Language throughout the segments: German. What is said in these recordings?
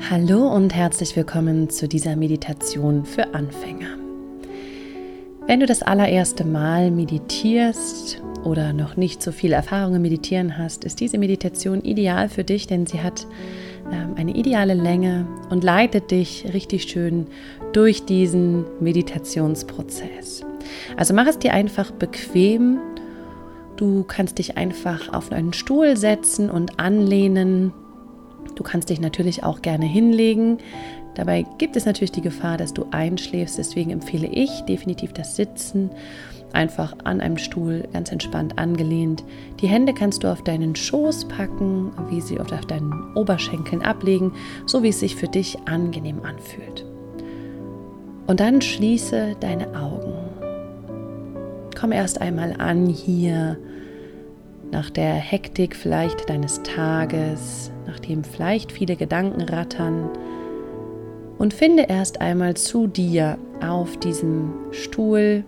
Hallo und herzlich willkommen zu dieser Meditation für Anfänger. Wenn du das allererste Mal meditierst oder noch nicht so viel Erfahrung im Meditieren hast, ist diese Meditation ideal für dich, denn sie hat eine ideale Länge und leitet dich richtig schön durch diesen Meditationsprozess. Also mach es dir einfach bequem. Du kannst dich einfach auf einen Stuhl setzen und anlehnen. Du kannst dich natürlich auch gerne hinlegen. Dabei gibt es natürlich die Gefahr, dass du einschläfst. Deswegen empfehle ich definitiv das Sitzen. Einfach an einem Stuhl, ganz entspannt angelehnt. Die Hände kannst du auf deinen Schoß packen, wie sie auf deinen Oberschenkeln ablegen, so wie es sich für dich angenehm anfühlt. Und dann schließe deine Augen. Komm erst einmal an hier, nach der Hektik vielleicht deines Tages, nachdem vielleicht viele Gedanken rattern, und finde erst einmal zu dir auf diesem Stuhl.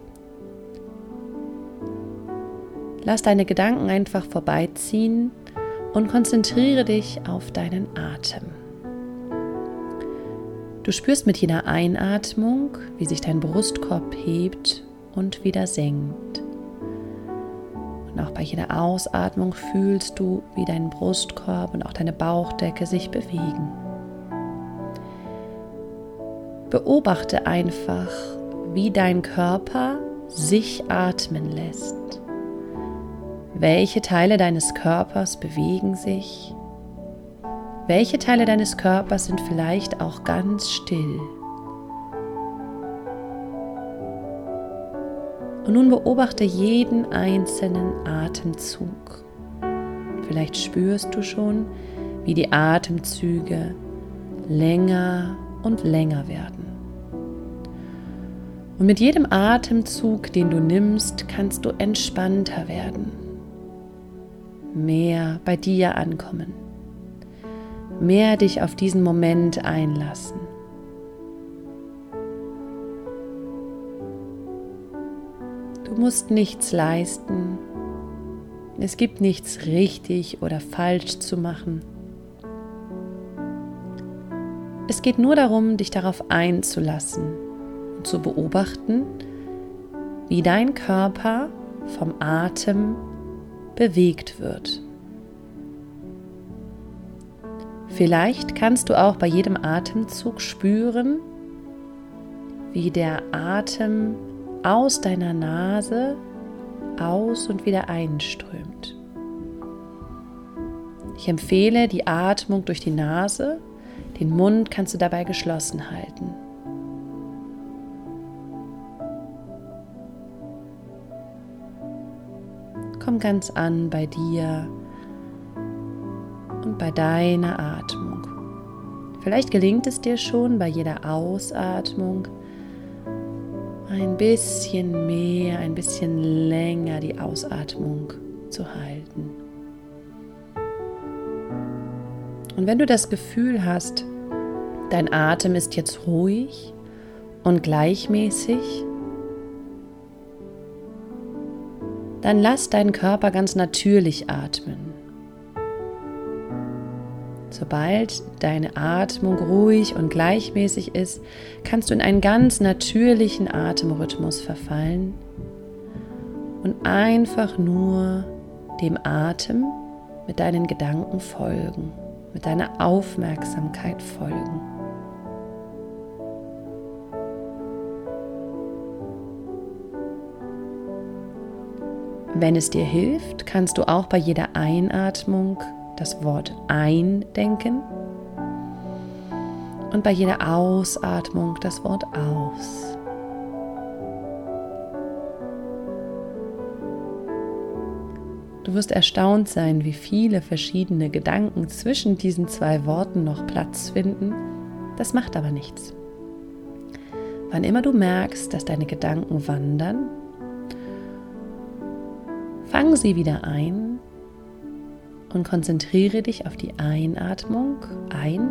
Lass deine Gedanken einfach vorbeiziehen und konzentriere dich auf deinen Atem. Du spürst mit jeder Einatmung, wie sich dein Brustkorb hebt und wieder senkt. Und auch bei jeder Ausatmung fühlst du, wie dein Brustkorb und auch deine Bauchdecke sich bewegen. Beobachte einfach, wie dein Körper sich atmen lässt. Welche Teile deines Körpers bewegen sich? Welche Teile deines Körpers sind vielleicht auch ganz still? Und nun beobachte jeden einzelnen Atemzug. Vielleicht spürst du schon, wie die Atemzüge länger und länger werden. Und mit jedem Atemzug, den du nimmst, kannst du entspannter werden, mehr bei dir ankommen, mehr dich auf diesen Moment einlassen. Du musst nichts leisten. Es gibt nichts richtig oder falsch zu machen. Es geht nur darum, dich darauf einzulassen und zu beobachten, wie dein Körper vom Atem bewegt wird. Vielleicht kannst du auch bei jedem Atemzug spüren, wie der Atem aus deiner Nase aus und wieder einströmt. Ich empfehle die Atmung durch die Nase. Den Mund kannst du dabei geschlossen halten. Komm ganz an bei dir und bei deiner Atmung. Vielleicht gelingt es dir schon bei jeder Ausatmung ein bisschen mehr, ein bisschen länger die Ausatmung zu halten. Und wenn du das Gefühl hast, dein Atem ist jetzt ruhig und gleichmäßig, dann lass deinen Körper ganz natürlich atmen. Sobald deine Atmung ruhig und gleichmäßig ist, kannst du in einen ganz natürlichen Atemrhythmus verfallen und einfach nur dem Atem mit deinen Gedanken folgen, mit deiner Aufmerksamkeit folgen. Wenn es dir hilft, kannst du auch bei jeder Einatmung das Wort ein denken und bei jeder Ausatmung das Wort aus. Du wirst erstaunt sein, wie viele verschiedene Gedanken zwischen diesen zwei Worten noch Platz finden. Das macht aber nichts. Wann immer du merkst, dass deine Gedanken wandern, fang sie wieder ein und konzentriere dich auf die Einatmung ein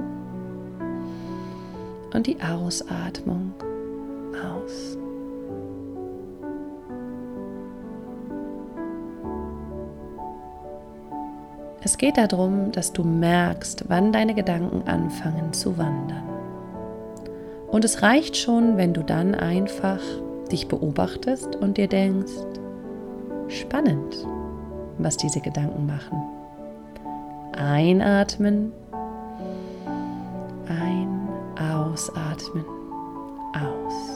und die Ausatmung aus. Es geht darum, dass du merkst, wann deine Gedanken anfangen zu wandern. Und es reicht schon, wenn du dann einfach dich beobachtest und dir denkst, spannend, was diese Gedanken machen. Einatmen, ausatmen, aus.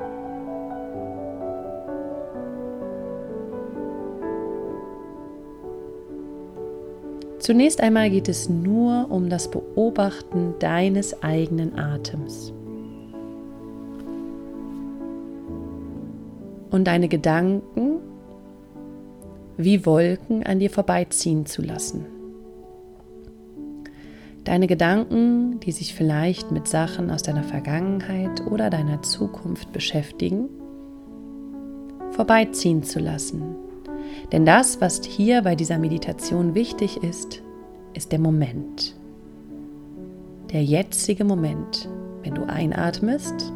Zunächst einmal geht es nur um das Beobachten deines eigenen Atems. Und deine Gedanken wie Wolken an dir vorbeiziehen zu lassen. Deine Gedanken, die sich vielleicht mit Sachen aus deiner Vergangenheit oder deiner Zukunft beschäftigen, vorbeiziehen zu lassen. Denn das, was hier bei dieser Meditation wichtig ist, ist der Moment. Der jetzige Moment, wenn du einatmest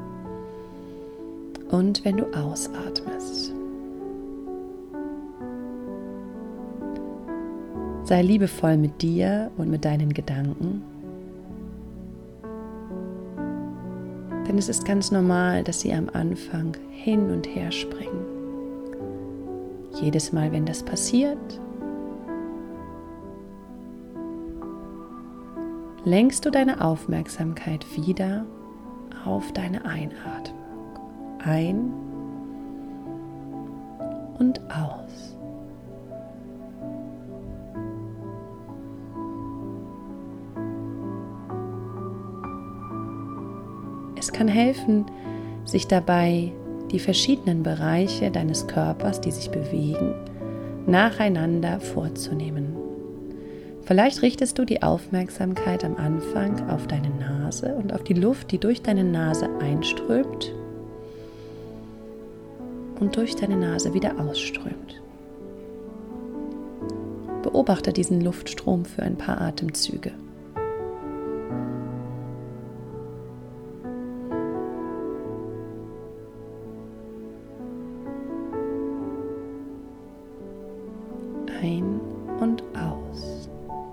und wenn du ausatmest. Sei liebevoll mit dir und mit deinen Gedanken, denn es ist ganz normal, dass sie am Anfang hin und her springen. Jedes Mal, wenn das passiert, lenkst du deine Aufmerksamkeit wieder auf deine Einatmung. Ein und aus. Es kann helfen, sich dabei die verschiedenen Bereiche deines Körpers, die sich bewegen, nacheinander vorzunehmen. Vielleicht richtest du die Aufmerksamkeit am Anfang auf deine Nase und auf die Luft, die durch deine Nase einströmt und durch deine Nase wieder ausströmt. Beobachte diesen Luftstrom für ein paar Atemzüge. Ein und aus.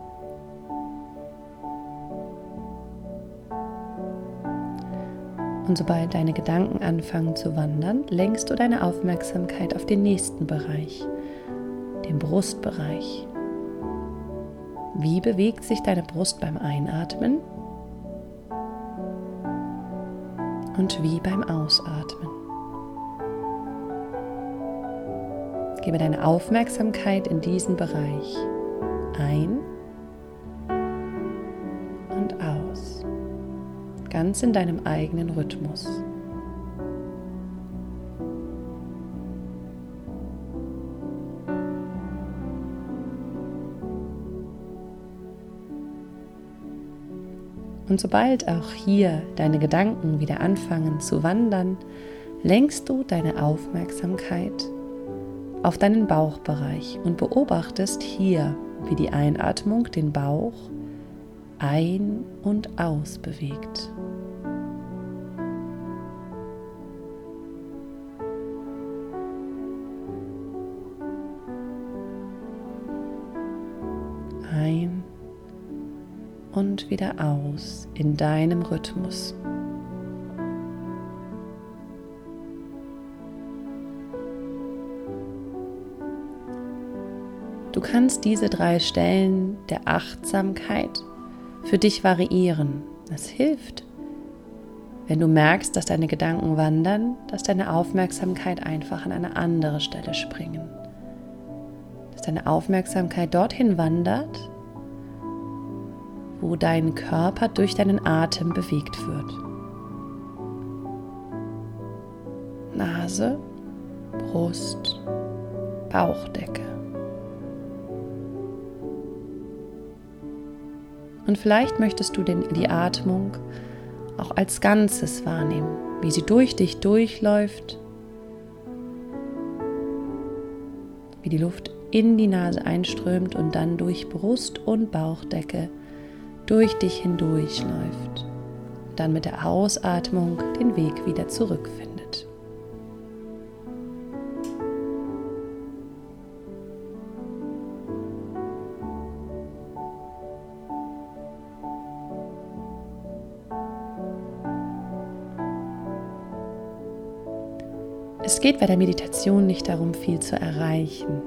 Und sobald deine Gedanken anfangen zu wandern, lenkst du deine Aufmerksamkeit auf den nächsten Bereich, den Brustbereich. Wie bewegt sich deine Brust beim Einatmen und wie beim Ausatmen? Gebe deine Aufmerksamkeit in diesen Bereich ein und aus, ganz in deinem eigenen Rhythmus. Und sobald auch hier deine Gedanken wieder anfangen zu wandern, lenkst du deine Aufmerksamkeit auf deinen Bauchbereich und beobachtest hier, wie die Einatmung den Bauch ein- und aus bewegt. Ein und wieder aus in deinem Rhythmus. Du kannst diese 3 Stellen der Achtsamkeit für dich variieren. Es hilft, wenn du merkst, dass deine Gedanken wandern, dass deine Aufmerksamkeit einfach an eine andere Stelle springen. Dass deine Aufmerksamkeit dorthin wandert, wo dein Körper durch deinen Atem bewegt wird. Nase, Brust, Bauchdecke. Und vielleicht möchtest du die Atmung auch als Ganzes wahrnehmen, wie sie durch dich durchläuft, wie die Luft in die Nase einströmt und dann durch Brust und Bauchdecke durch dich hindurchläuft, dann mit der Ausatmung den Weg wieder zurückfindet. Es geht bei der Meditation nicht darum, viel zu erreichen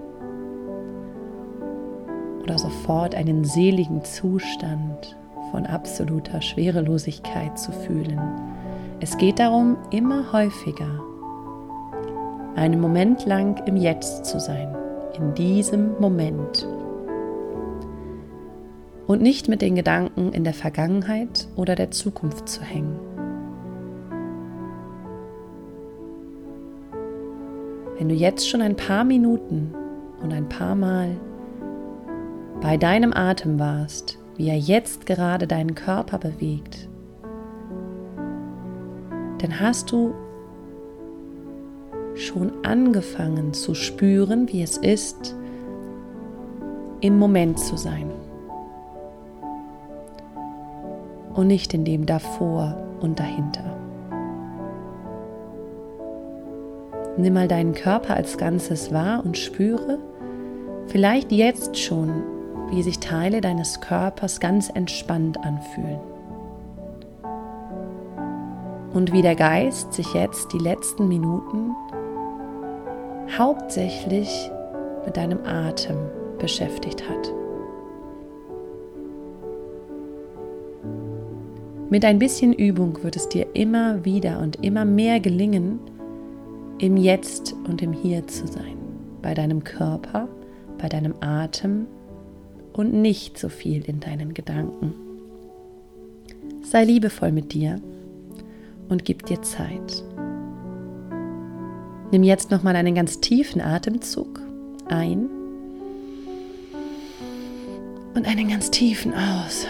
oder sofort einen seligen Zustand von absoluter Schwerelosigkeit zu fühlen. Es geht darum, immer häufiger einen Moment lang im Jetzt zu sein, in diesem Moment. Und nicht mit den Gedanken in der Vergangenheit oder der Zukunft zu hängen. Wenn du jetzt schon ein paar Minuten und ein paar Mal bei deinem Atem warst, wie er jetzt gerade deinen Körper bewegt, dann hast du schon angefangen zu spüren, wie es ist, im Moment zu sein. Und nicht in dem davor und dahinter. Nimm mal deinen Körper als Ganzes wahr und spüre vielleicht jetzt schon, wie sich Teile deines Körpers ganz entspannt anfühlen. Und wie der Geist sich jetzt die letzten Minuten hauptsächlich mit deinem Atem beschäftigt hat. Mit ein bisschen Übung wird es dir immer wieder und immer mehr gelingen, im Jetzt und im Hier zu sein, bei deinem Körper, bei deinem Atem und nicht so viel in deinen Gedanken. Sei liebevoll mit dir und gib dir Zeit. Nimm jetzt nochmal einen ganz tiefen Atemzug ein und einen ganz tiefen aus.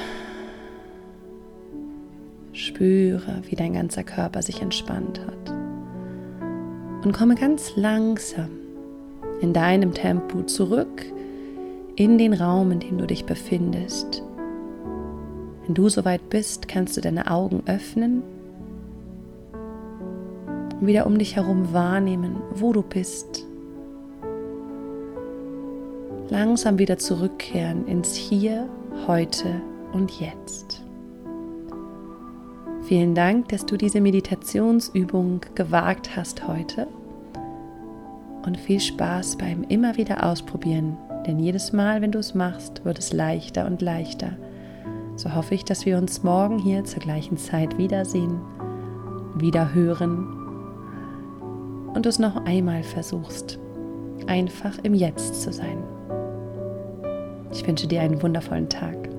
Spüre, wie dein ganzer Körper sich entspannt hat. Und komme ganz langsam in deinem Tempo zurück in den Raum, in dem du dich befindest. Wenn du soweit bist, kannst du deine Augen öffnen und wieder um dich herum wahrnehmen, wo du bist. Langsam wieder zurückkehren ins Hier, Heute und Jetzt. Vielen Dank, dass du diese Meditationsübung gewagt hast heute und viel Spaß beim immer wieder ausprobieren, denn jedes Mal, wenn du es machst, wird es leichter und leichter. So hoffe ich, dass wir uns morgen hier zur gleichen Zeit wiedersehen, wieder hören und du es noch einmal versuchst, einfach im Jetzt zu sein. Ich wünsche dir einen wundervollen Tag.